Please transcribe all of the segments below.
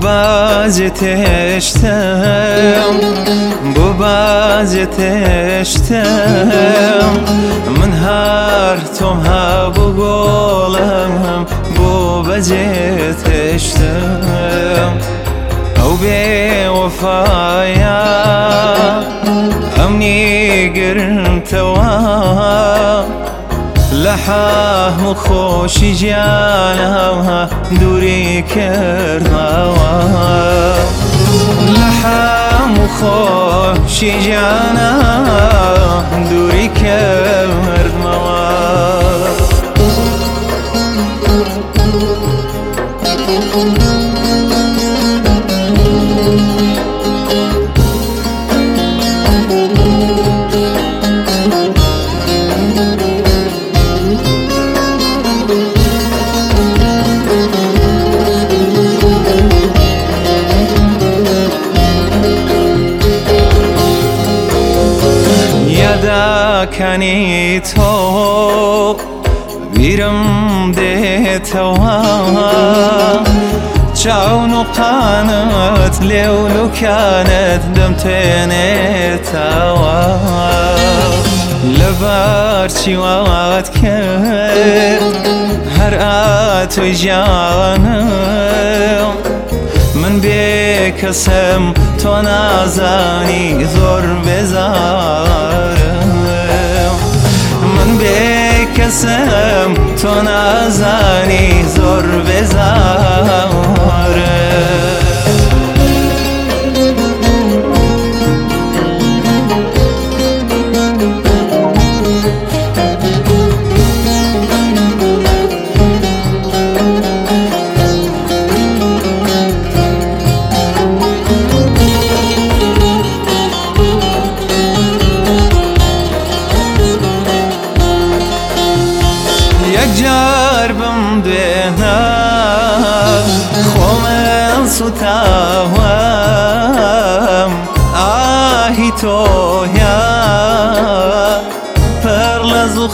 bazı teştem bu bazı teştem من هر توم ها بقولم bu bazı teştem او بی وفایا امنی گرم توا لحاه مخوشی جانا دوری کردوا لحاه مخوشی جانا دوری کردوا کنی تو بیرم ده توا چاون و قانت لیولو کانت دم تینه توا لبار چی وقت کرد هر آتو جانم من بکسم تو نازانی زور بزارم من بکسم تو نازانی زور بزارم جربم دهنا خومن ستاوام آهی تو یا پر لزو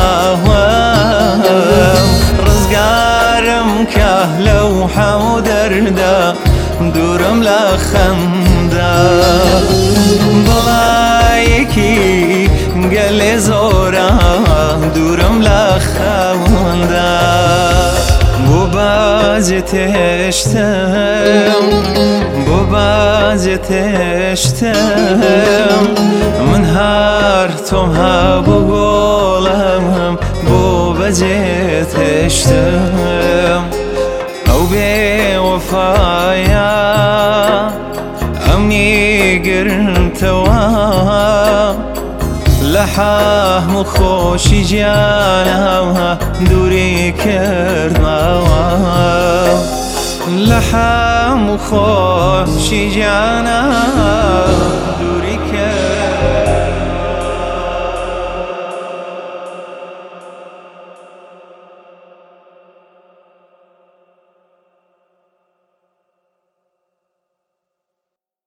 خواهم رزگارم که لوحه و درده دورم لخنده بلایکی گل زورا دورم لخونده bu bazı teştem bu bazı teştem من هر توم ها بقولم bu bazı teştem او بی وفایا امنی گرم توا لحاه مخوشی جانا دوری کردوا لحاه مخوشی جانا